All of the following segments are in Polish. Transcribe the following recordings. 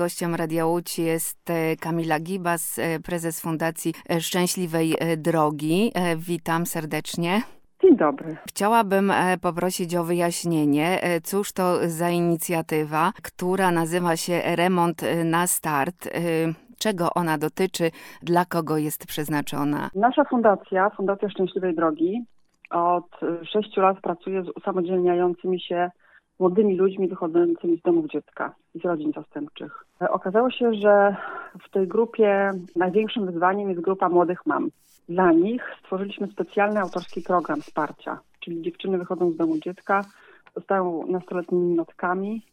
gościem Radia Łódź jest Kamila Gibas, prezes Fundacji Szczęśliwej Drogi. Witam serdecznie. Dzień dobry. Chciałabym poprosić o wyjaśnienie, cóż to za inicjatywa, która nazywa się Remont na Start. Czego ona dotyczy, dla kogo jest przeznaczona? Nasza fundacja, Fundacja Szczęśliwej Drogi, od 6 lat pracuje z usamodzielniającymi się młodymi ludźmi wychodzącymi z domów dziecka i z rodzin zastępczych. Okazało się, że w tej grupie największym wyzwaniem jest grupa młodych mam. Dla nich stworzyliśmy specjalny autorski program wsparcia, czyli dziewczyny wychodzą z domu dziecka, zostają nastoletnimi notkami,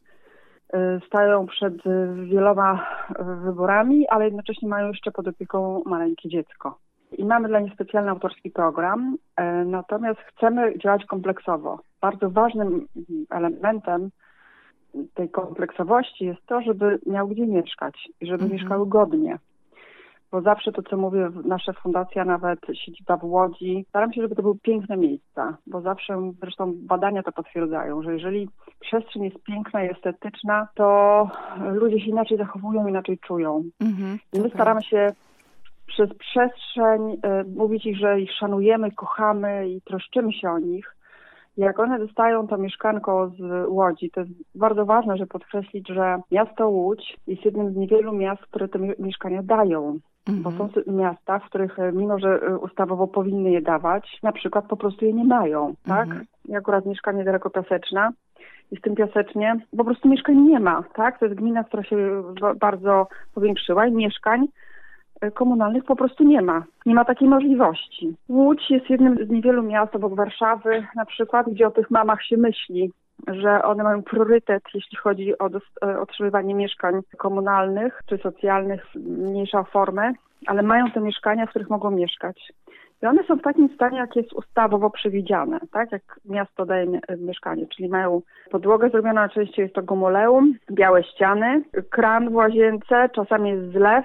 stają przed wieloma wyborami, ale jednocześnie mają jeszcze pod opieką maleńkie dziecko. I mamy dla nich specjalny autorski program, natomiast chcemy działać kompleksowo. Bardzo ważnym elementem tej kompleksowości jest to, żeby miał gdzie mieszkać i żeby mieszkały godnie. Bo zawsze to, co mówię, nasza fundacja, nawet siedziba w Łodzi, staram się, żeby to były piękne miejsca, bo zawsze, zresztą badania to potwierdzają, że jeżeli przestrzeń jest piękna i estetyczna, to ludzie się inaczej zachowują, inaczej czują. I my staramy się przez przestrzeń mówić ich, że ich szanujemy, kochamy i troszczymy się o nich. Jak one dostają to mieszkanko z Łodzi, to jest bardzo ważne, żeby podkreślić, że miasto Łódź jest jednym z niewielu miast, które te mieszkania dają. Bo są miasta, w których mimo, że ustawowo powinny je dawać, na przykład po prostu je nie mają, tak? I akurat mieszkanie daleko Piaseczna i w tym Piasecznie po prostu mieszkań nie ma, tak? To jest gmina, która się bardzo powiększyła i mieszkań komunalnych po prostu nie ma. Nie ma takiej możliwości. Łódź jest jednym z niewielu miast obok Warszawy na przykład, gdzie o tych mamach się myśli, że one mają priorytet, jeśli chodzi o otrzymywanie mieszkań komunalnych czy socjalnych, mniejszą formę, ale mają te mieszkania, w których mogą mieszkać. I one są w takim stanie, jak jest ustawowo przewidziane, tak? Jak miasto daje mieszkanie, czyli mają podłogę zrobioną, najczęściej jest to gomoleum, białe ściany, kran w łazience, czasami jest zlew,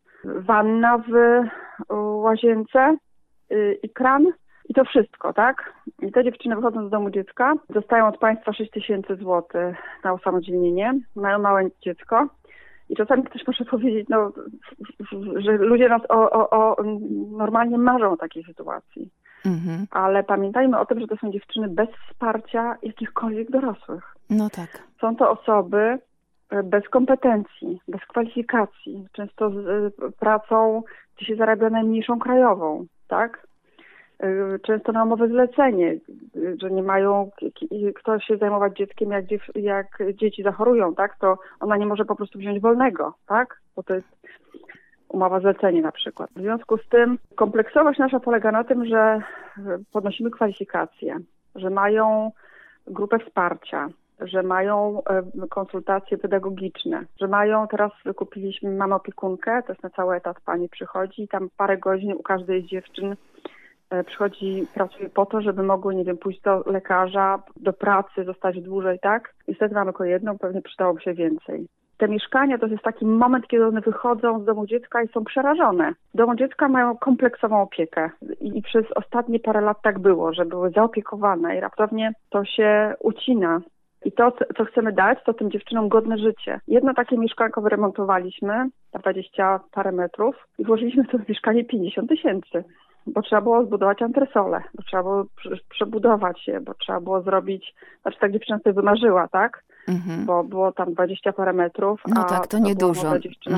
wanna w łazience i kran i to wszystko, tak? I te dziewczyny wychodzą z domu dziecka, dostają od państwa 6000 zł na usamodzielnienie, mają małe dziecko i czasami też muszę powiedzieć, że ludzie nas normalnie marzą o takiej sytuacji. Ale pamiętajmy o tym, że to są dziewczyny bez wsparcia jakichkolwiek dorosłych. No tak. Są to osoby bez kompetencji, bez kwalifikacji, często z pracą, gdzie się zarabia najmniejszą krajową, tak? Często na umowę zlecenie, że nie mają kto się zajmować dzieckiem, jak dzieci zachorują, tak? To ona nie może po prostu wziąć wolnego, tak? Bo to jest umowa zlecenie na przykład. W związku z tym kompleksowość nasza polega na tym, że podnosimy kwalifikacje, że mają grupę wsparcia, że mają konsultacje pedagogiczne, że mają, teraz mamy opiekunkę, to jest na cały etat pani przychodzi i tam parę godzin u każdej z dziewczyn przychodzi, pracuje po to, żeby mogły, nie wiem, pójść do lekarza, do pracy, zostać dłużej, tak? Niestety mamy tylko jedną, pewnie przydałoby się więcej. Te mieszkania to jest taki moment, kiedy one wychodzą z domu dziecka i są przerażone. W domu dziecka mają kompleksową opiekę i przez ostatnie parę lat tak było, że były zaopiekowane i raptownie to się ucina. I to, co chcemy dać, to tym dziewczynom godne życie. Jedno takie mieszkanko wyremontowaliśmy na 20 parę metrów i włożyliśmy w to mieszkanie 50 000. Bo trzeba było zbudować antresolę, bo trzeba było przebudować je, bo trzeba było zrobić, znaczy tak dziewczyna sobie wymarzyła, tak? Bo było tam 20 parę metrów. No tak, to niedużo. Dziewczyna,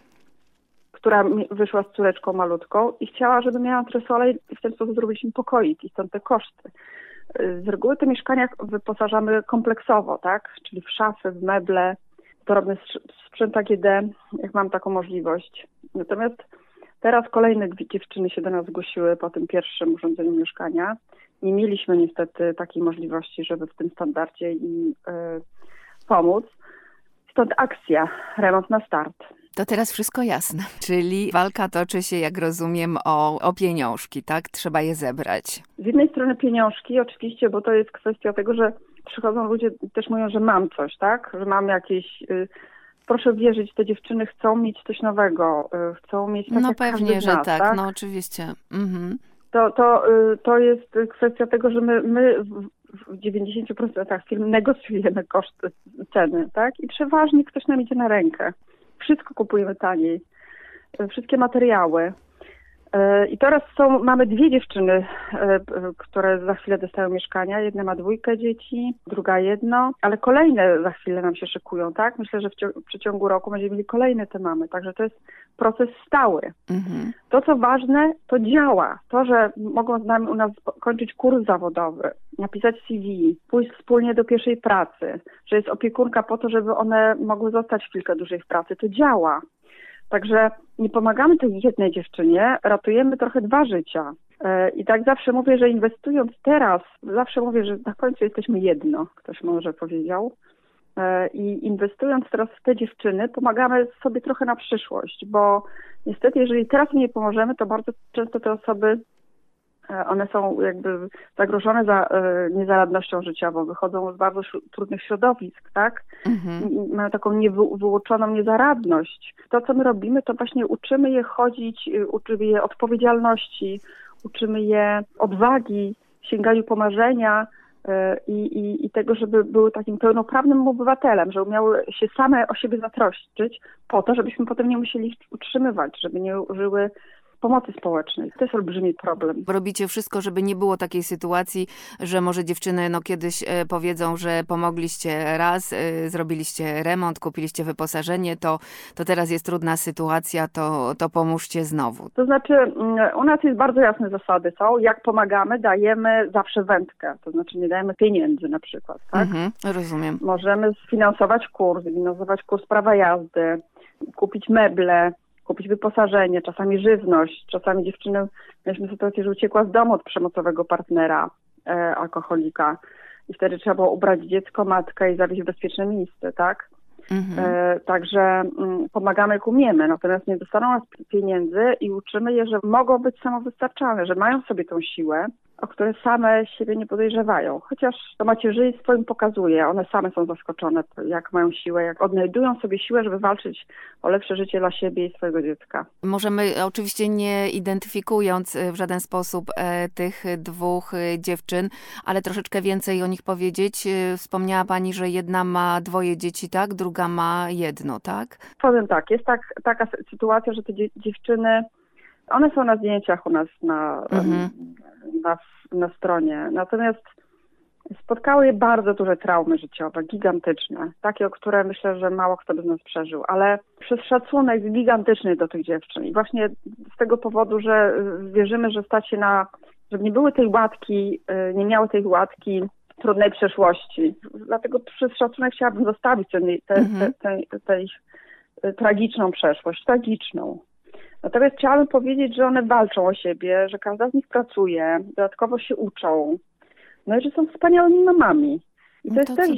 która wyszła z córeczką malutką i chciała, żeby miała antresolę i w ten sposób zrobiliśmy pokoik i stąd te koszty. Z reguły te mieszkania wyposażamy kompleksowo, tak? Czyli w szafy, w meble, dorobny sprzęt AGD, jak mam taką możliwość. Natomiast teraz kolejne dziewczyny się do nas zgłosiły po tym pierwszym urządzeniu mieszkania. Nie mieliśmy niestety takiej możliwości, żeby w tym standardzie im pomóc. Stąd akcja Remont na Start. To teraz wszystko jasne. Czyli walka toczy się, jak rozumiem, o pieniążki, tak? Trzeba je zebrać. Z jednej strony pieniążki oczywiście, bo to jest kwestia tego, że przychodzą ludzie, też mówią, że mam coś, tak? Że mam jakieś... Proszę wierzyć, te dziewczyny chcą mieć coś nowego, chcą mieć tak no jak pewnie, każdy z nas, że tak, tak? no oczywiście. To jest kwestia tego, że my w 90% firm negocjujemy koszty, ceny, tak? I przeważnie ktoś nam idzie na rękę. wszystko kupujemy taniej. Wszystkie materiały. I teraz mamy 2 dziewczyny, które za chwilę dostają mieszkania. Jedna ma 2 dzieci, druga 1, ale kolejne za chwilę nam się szykują, tak? Myślę, że w przeciągu roku będziemy mieli kolejne te mamy, także to jest proces stały. Mhm. To, co ważne, to działa. To, że mogą z nami u nas kończyć kurs zawodowy, napisać CV, pójść wspólnie do pierwszej pracy, że jest opiekunka po to, żeby one mogły zostać chwilkę dłużej w pracy, to działa. Także nie pomagamy tej jednej dziewczynie, ratujemy trochę 2 życia. I tak zawsze mówię, że inwestując teraz, zawsze mówię, że na końcu jesteśmy jedno, ktoś może powiedział. I inwestując teraz w te dziewczyny, pomagamy sobie trochę na przyszłość, bo niestety, jeżeli teraz im nie pomożemy, to bardzo często te osoby, one są jakby zagrożone niezaradnością życiową, wychodzą z bardzo trudnych środowisk, tak? Mhm. Mają taką wyuczoną niezaradność. To, co my robimy, to właśnie uczymy je chodzić, uczymy je odpowiedzialności, uczymy je odwagi, sięganiu po marzenia i tego, żeby były takim pełnoprawnym obywatelem, że umiały się same o siebie zatroszczyć po to, żebyśmy potem nie musieli ich utrzymywać, żeby nie użyły pomocy społecznej. To jest olbrzymi problem. Robicie wszystko, żeby nie było takiej sytuacji, że może dziewczyny kiedyś powiedzą, że pomogliście raz, zrobiliście remont, kupiliście wyposażenie, to teraz jest trudna sytuacja, to pomóżcie znowu. To znaczy u nas jest bardzo jasne zasady są. Jak pomagamy, dajemy zawsze wędkę. To znaczy nie dajemy pieniędzy na przykład. Tak? Rozumiem. Możemy sfinansować kurs prawa jazdy, kupić meble, kupić wyposażenie, czasami żywność, czasami dziewczyny, mieliśmy sytuację, że uciekła z domu od przemocowego partnera, alkoholika i wtedy trzeba było ubrać dziecko, matkę i zawieźć w bezpieczne miejsce, tak? Także pomagamy jak umiemy, natomiast nie dostaną nas pieniędzy i uczymy je, że mogą być samowystarczalne, że mają w sobie tą siłę, o które same siebie nie podejrzewają. Chociaż to macierzyństwo im pokazuje, one same są zaskoczone, jak mają siłę, jak odnajdują sobie siłę, żeby walczyć o lepsze życie dla siebie i swojego dziecka. Możemy, oczywiście nie identyfikując w żaden sposób tych 2 dziewczyn, ale troszeczkę więcej o nich powiedzieć. Wspomniała Pani, że jedna ma 2 dzieci, tak? Druga ma 1, tak? Powiem tak, jest taka sytuacja, że te dziewczyny, one są na zdjęciach u nas na stronie. Natomiast spotkały je bardzo duże traumy życiowe, gigantyczne. Takie, o które myślę, że mało kto by z nas przeżył. Ale przez szacunek gigantyczny do tych dziewczyn. I właśnie z tego powodu, że wierzymy, że żeby nie były tej łatki, nie miały tej łatki trudnej przeszłości. Dlatego przez szacunek chciałabym zostawić tę tragiczną przeszłość. Tragiczną. Natomiast chciałabym powiedzieć, że one walczą o siebie, że każda z nich pracuje, dodatkowo się uczą, no i że są wspaniałymi mamami. I to jest też,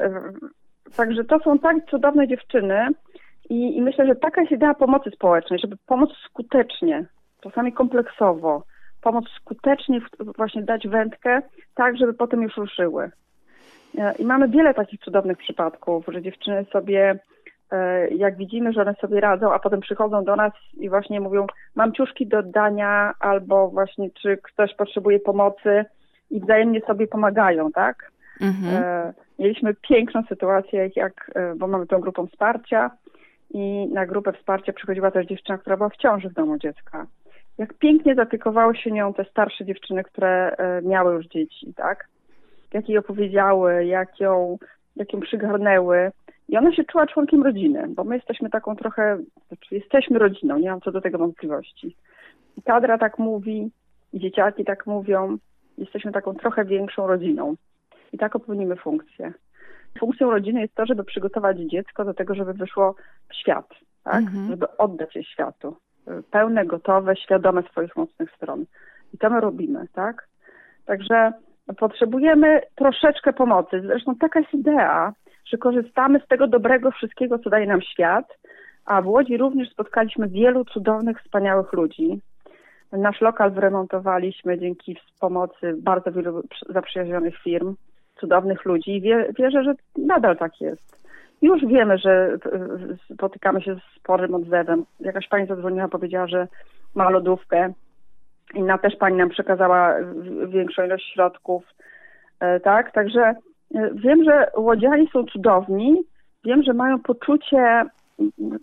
także to są tak cudowne dziewczyny i myślę, że taka jest idea pomocy społecznej, żeby pomóc skutecznie, czasami kompleksowo, pomóc skutecznie właśnie dać wędkę, tak, żeby potem już ruszyły. I mamy wiele takich cudownych przypadków, że dziewczyny sobie, jak widzimy, że one sobie radzą, a potem przychodzą do nas i właśnie mówią, mam ciuszki do oddania, albo właśnie czy ktoś potrzebuje pomocy i wzajemnie sobie pomagają, tak? Mieliśmy piękną sytuację, bo mamy tą grupę wsparcia i na grupę wsparcia przychodziła też dziewczyna, która była w ciąży w domu dziecka. Jak pięknie zaopiekowały się nią te starsze dziewczyny, które miały już dzieci, tak? Jak jej opowiedziały, jak ją przygarnęły. I ona się czuła członkiem rodziny, bo my jesteśmy taką trochę, jesteśmy rodziną, nie mam co do tego wątpliwości. I kadra tak mówi, i dzieciaki tak mówią, jesteśmy taką trochę większą rodziną. I taką pełnimy funkcję. Funkcją rodziny jest to, żeby przygotować dziecko do tego, żeby wyszło w świat, tak? Żeby oddać je światu. Pełne, gotowe, świadome swoich mocnych stron. I to my robimy, tak? Także potrzebujemy troszeczkę pomocy. Zresztą taka jest idea, że korzystamy z tego dobrego wszystkiego, co daje nam świat, a w Łodzi również spotkaliśmy wielu cudownych, wspaniałych ludzi. Nasz lokal wyremontowaliśmy dzięki pomocy bardzo wielu zaprzyjaźnionych firm, cudownych ludzi i wierzę, że nadal tak jest. Już wiemy, że spotykamy się z sporym odzewem. Jakaś pani zadzwoniła, powiedziała, że ma lodówkę. Inna też pani nam przekazała większą ilość środków. Tak, także wiem, że łodzianie są cudowni. Wiem, że mają poczucie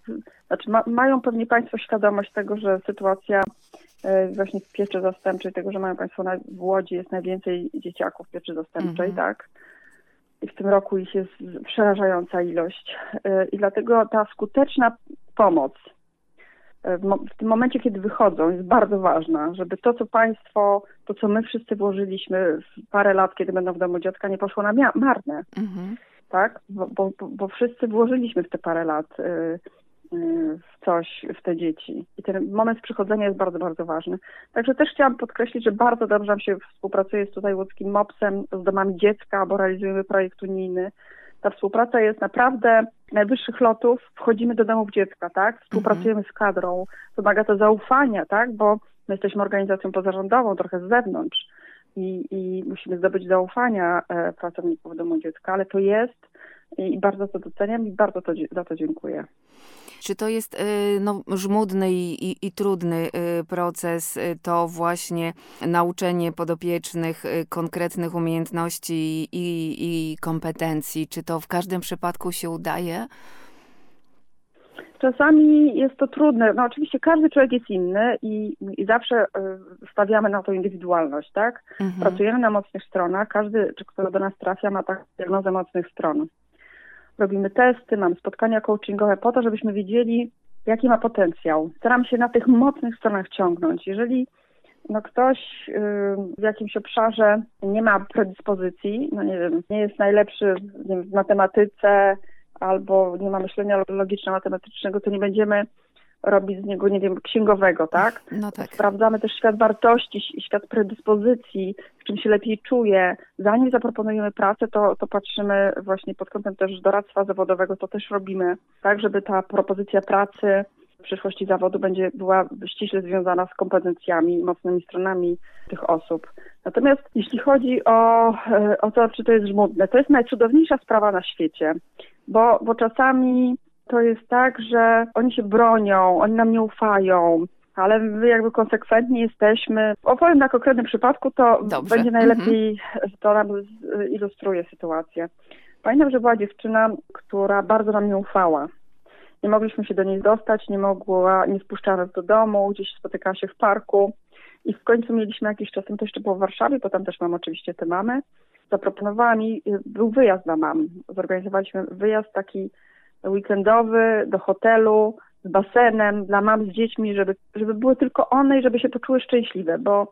Znaczy mają pewnie Państwo świadomość tego, że sytuacja właśnie w pieczy zastępczej, tego, że mają Państwo w Łodzi jest najwięcej dzieciaków w pieczy zastępczej, tak? I w tym roku ich jest przerażająca ilość. I dlatego ta skuteczna pomoc w tym momencie, kiedy wychodzą, jest bardzo ważna, żeby to, co Państwo, to, co my wszyscy włożyliśmy w parę lat, kiedy będą w domu dziecka, nie poszło na marne. Tak? Bo wszyscy włożyliśmy w te parę lat w coś, w te dzieci. I ten moment przychodzenia jest bardzo, bardzo ważny. Także też chciałam podkreślić, że bardzo dobrze nam się współpracuje z tutaj łódzkim MOPS-em, z domami dziecka, bo realizujemy projekt unijny. Ta współpraca jest naprawdę najwyższych lotów. Wchodzimy do domów dziecka, tak? Współpracujemy z kadrą. Wymaga to zaufania, tak? Bo my jesteśmy organizacją pozarządową, trochę z zewnątrz i musimy zdobyć zaufania pracowników domu dziecka, ale to jest i bardzo to doceniam i bardzo za to dziękuję. Czy to jest żmudny i trudny proces, to właśnie nauczenie podopiecznych konkretnych umiejętności i kompetencji? Czy to w każdym przypadku się udaje? Czasami jest to trudne. No oczywiście każdy człowiek jest inny i zawsze stawiamy na to indywidualność, tak? Pracujemy na mocnych stronach. Każdy, kto do nas trafia, ma taką diagnozę mocnych stron. Robimy testy, mamy spotkania coachingowe po to, żebyśmy wiedzieli, jaki ma potencjał. Staram się na tych mocnych stronach ciągnąć. Jeżeli ktoś w jakimś obszarze nie ma predyspozycji, nie wiem, nie jest najlepszy w matematyce albo nie ma myślenia logiczno-matematycznego, to nie będziemy robić z niego, nie wiem, księgowego, tak? No tak. Sprawdzamy też świat wartości, świat predyspozycji, w czym się lepiej czuje. Zanim zaproponujemy pracę, to patrzymy właśnie pod kątem też doradztwa zawodowego, to też robimy, tak, żeby ta propozycja pracy w przyszłości zawodu była ściśle związana z kompetencjami, mocnymi stronami tych osób. Natomiast jeśli chodzi o to, czy to jest żmudne, to jest najcudowniejsza sprawa na świecie, bo czasami to jest tak, że oni się bronią, oni nam nie ufają, ale my jakby konsekwentni jesteśmy. Opowiem na konkretnym przypadku, to Dobrze. Będzie najlepiej, to nam ilustruje sytuację. Pamiętam, że była dziewczyna, która bardzo nam nie ufała. Nie mogliśmy się do niej dostać, nie spuszczała nas do domu, gdzieś spotykała się w parku i w końcu mieliśmy jakiś czas, to jeszcze było w Warszawie, bo tam też mam oczywiście te mamy. Zaproponowała mi, był wyjazd dla mam. Zorganizowaliśmy wyjazd taki weekendowy do hotelu z basenem dla mam z dziećmi, żeby były tylko one i żeby się poczuły szczęśliwe, bo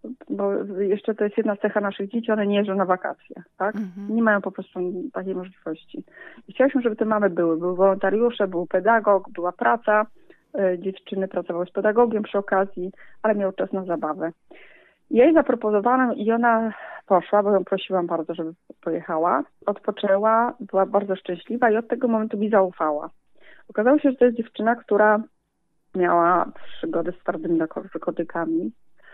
jeszcze to jest jedna cecha naszych dzieci, one nie jeżdżą na wakacje, tak? Nie mają po prostu takiej możliwości. I chciałyśmy, żeby te mamy były wolontariusze, był pedagog, była praca, dziewczyny pracowały z pedagogiem przy okazji, ale miały czas na zabawę. Jej zaproponowano i ona poszła, bo ją prosiłam bardzo, żeby pojechała. Odpoczęła, była bardzo szczęśliwa i od tego momentu mi zaufała. Okazało się, że to jest dziewczyna, która miała przygody z twardymi narkotykami,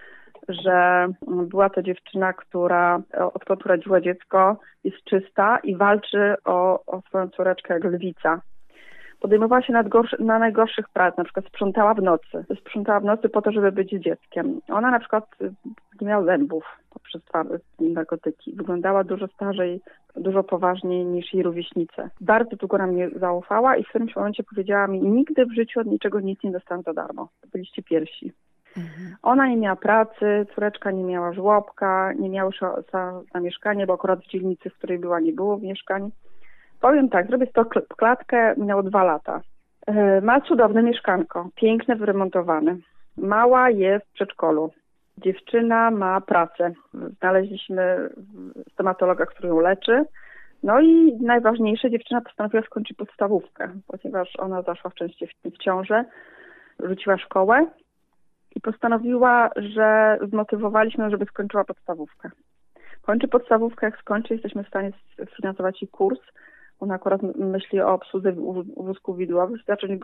że była to dziewczyna, która odkąd urodziła dziecko jest czysta i walczy o swoją córeczkę jak lwica. Podejmowała się na najgorszych prac, na przykład sprzątała w nocy. Sprzątała w nocy po to, żeby być dzieckiem. Ona na przykład nie miała zębów poprzez narkotyki. Wyglądała dużo starzej, dużo poważniej niż jej rówieśnice. Bardzo długo nam nie zaufała i w którymś momencie powiedziała mi, nigdy w życiu od niczego nic nie dostałam za darmo. Byliście pierwsi. Ona nie miała pracy, córeczka nie miała żłobka, nie miała na mieszkanie, bo akurat w dzielnicy, w której była, nie było mieszkań. Powiem tak, zrobię klatkę, minęło 2 lata. Ma cudowne mieszkanko, piękne, wyremontowane. Mała jest w przedszkolu. Dziewczyna ma pracę. Znaleźliśmy stomatologa, który ją leczy. No i najważniejsze, dziewczyna postanowiła skończyć podstawówkę, ponieważ ona zaszła w ciążę, rzuciła szkołę i postanowiła, że zmotywowaliśmy ją, żeby skończyła podstawówkę. Kończy podstawówkę, jak skończy, jesteśmy w stanie sfinansować jej kurs. Ona akurat myśli o obsłudze wózków widłowych, zacząć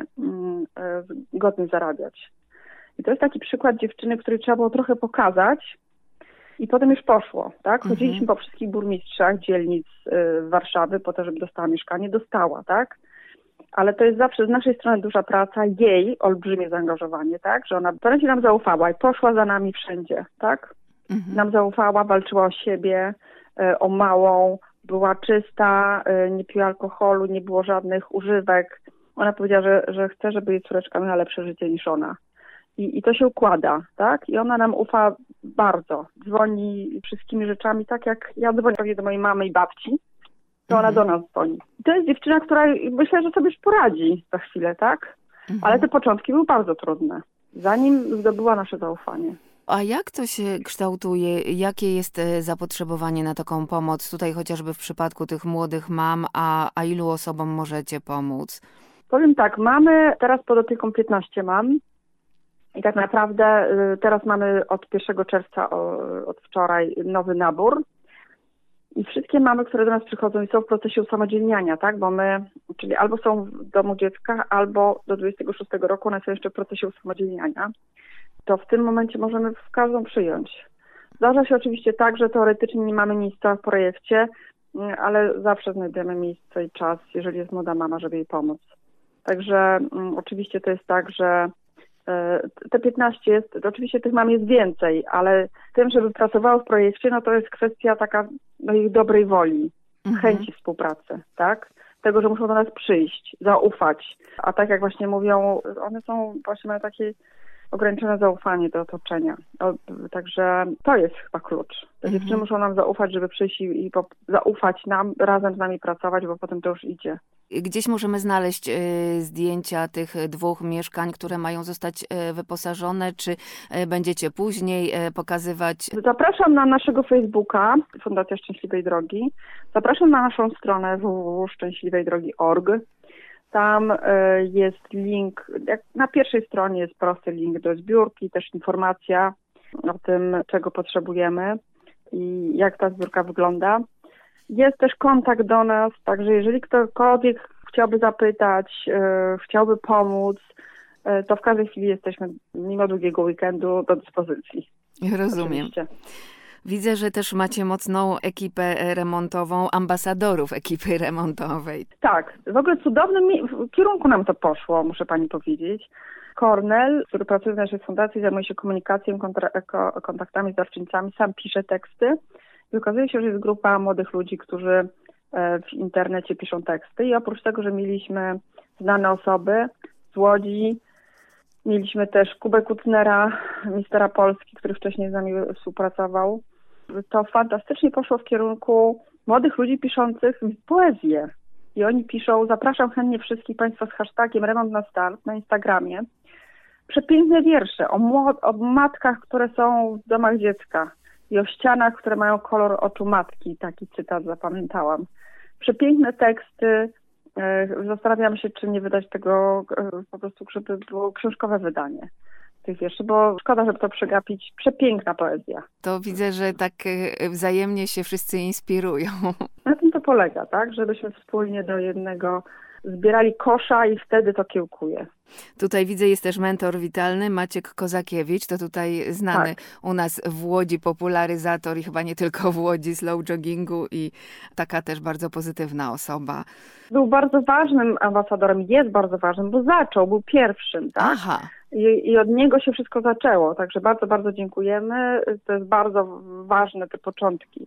godnie zarabiać. I to jest taki przykład dziewczyny, której trzeba było trochę pokazać i potem już poszło, tak? Chodziliśmy po wszystkich burmistrzach dzielnic Warszawy po to, żeby dostała mieszkanie. Dostała, tak? Ale to jest zawsze z naszej strony duża praca, jej olbrzymie zaangażowanie, tak? Że ona wręcz nam zaufała i poszła za nami wszędzie, tak? Nam zaufała, walczyła o siebie, o małą, była czysta, nie piła alkoholu, nie było żadnych używek. Ona powiedziała, że chce, żeby jej córeczka miała lepsze życie niż ona. I to się układa, tak? I ona nam ufa bardzo. Dzwoni wszystkimi rzeczami, tak jak ja dzwonię pewnie do mojej mamy i babci, to ona do nas dzwoni. I to jest dziewczyna, która myślę, że sobie już poradzi za chwilę, tak? Ale te początki były bardzo trudne, zanim zdobyła nasze zaufanie. A jak to się kształtuje? Jakie jest zapotrzebowanie na taką pomoc? Tutaj chociażby w przypadku tych młodych mam, a ilu osobom możecie pomóc? Powiem tak, mamy teraz pod opieką 15 mam i tak naprawdę teraz mamy od 1 czerwca, od wczoraj nowy nabór. I wszystkie mamy, które do nas przychodzą i są w procesie usamodzielniania, tak? Bo my, czyli albo są w domu dziecka, albo do 26 roku one są jeszcze w procesie usamodzielniania, to w tym momencie możemy w każdą przyjąć. Zdarza się oczywiście tak, że teoretycznie nie mamy miejsca w projekcie, ale zawsze znajdziemy miejsce i czas, jeżeli jest młoda mama, żeby jej pomóc. Także oczywiście to jest tak, że te 15 jest, oczywiście tych mam jest więcej, ale tym, żeby pracowało w projekcie, no to jest kwestia taka ich dobrej woli, chęci współpracy, tak? Tego, że muszą do nas przyjść, zaufać. A tak jak właśnie mówią, one mają takie ograniczone zaufanie do otoczenia. Także to jest chyba klucz. Te dziewczyny muszą nam zaufać, żeby przyjść i zaufać nam, razem z nami pracować, bo potem to już idzie. Gdzieś możemy znaleźć zdjęcia tych 2 mieszkań, które mają zostać wyposażone, czy będziecie później pokazywać? Zapraszam na naszego Facebooka, Fundacja Szczęśliwej Drogi. Zapraszam na naszą stronę www.szczęśliwejdrogi.org. Tam jest link, na pierwszej stronie jest prosty link do zbiórki, też informacja o tym, czego potrzebujemy i jak ta zbiórka wygląda. Jest też kontakt do nas, także jeżeli ktokolwiek chciałby zapytać, chciałby pomóc, to w każdej chwili jesteśmy, mimo długiego weekendu, do dyspozycji. Rozumiem. Oczywiście. Widzę, że też macie mocną ekipę remontową, ambasadorów ekipy remontowej. Tak, w ogóle cudownym kierunku nam to poszło, muszę pani powiedzieć. Kornel, który pracuje w naszej fundacji, zajmuje się komunikacją, kontaktami z darczyńcami, sam pisze teksty. I okazuje się, że jest grupa młodych ludzi, którzy w internecie piszą teksty. I oprócz tego, że mieliśmy znane osoby z Łodzi, mieliśmy też Kubę Kutnera, mistera Polski, który wcześniej z nami współpracował. To fantastycznie poszło w kierunku młodych ludzi piszących poezję. I oni piszą, zapraszam chętnie wszystkich Państwa z hashtagiem Remont na Start na Instagramie. Przepiękne wiersze o matkach, które są w domach dziecka i o ścianach, które mają kolor oczu matki. Taki cytat zapamiętałam. Przepiękne teksty. Zastanawiam się, czy nie wydać tego po prostu, żeby było książkowe wydanie tych wierszy, bo szkoda, żeby to przegapić. Przepiękna poezja. To widzę, że tak wzajemnie się wszyscy inspirują. Na tym to polega, tak? Żebyśmy wspólnie do jednego zbierali kosza i wtedy to kiełkuje. Tutaj widzę, jest też mentor witalny Maciek Kozakiewicz, to tutaj znany u nas w Łodzi popularyzator i chyba nie tylko w Łodzi slow joggingu i taka też bardzo pozytywna osoba. Był bardzo ważnym ambasadorem, jest bardzo ważnym, bo był pierwszym, tak? Aha. I od niego się wszystko zaczęło, także bardzo, bardzo dziękujemy. To jest bardzo ważne, te początki.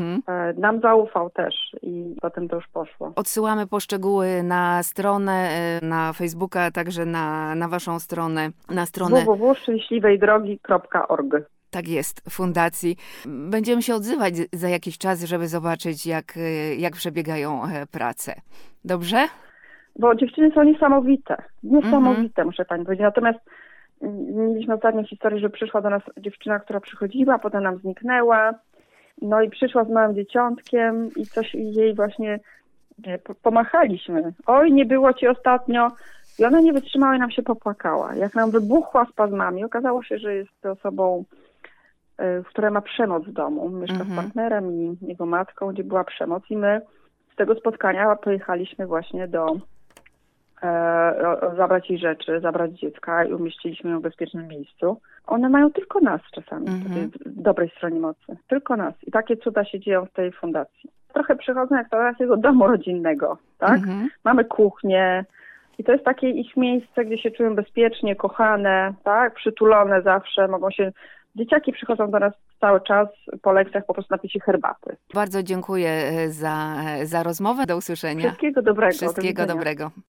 Nam zaufał też i potem to już poszło. Odsyłamy poszczegóły na stronę, na Facebooka, także na waszą stronę, na stronę www.szczęśliwejdrogi.org. Tak jest, fundacji. Będziemy się odzywać za jakiś czas, żeby zobaczyć, jak przebiegają prace. Dobrze? Bo dziewczyny są niesamowite. Niesamowite, muszę pani powiedzieć. Natomiast mieliśmy ostatnią historię, że przyszła do nas dziewczyna, która przychodziła, potem nam zniknęła. No i przyszła z małym dzieciątkiem i coś jej właśnie pomachaliśmy. Oj, nie było ci ostatnio. I ona nie wytrzymała i nam się popłakała. Jak nam wybuchła spazmami, okazało się, że jest osobą, która ma przemoc w domu. Mieszka z partnerem i jego matką, gdzie była przemoc. I my z tego spotkania pojechaliśmy właśnie zabrać jej rzeczy, zabrać dziecka i umieściliśmy ją w bezpiecznym miejscu. One mają tylko nas czasami, w tej dobrej stronie mocy. Tylko nas. I takie cuda się dzieją w tej fundacji. Trochę przychodzą jak do takiego domu rodzinnego, tak? Mamy kuchnię i to jest takie ich miejsce, gdzie się czują bezpiecznie, kochane, tak? Przytulone zawsze, dzieciaki przychodzą do nas cały czas po lekcjach po prostu napić się herbaty. Bardzo dziękuję za rozmowę. Do usłyszenia. Wszystkiego dobrego. Wszystkiego dobrego.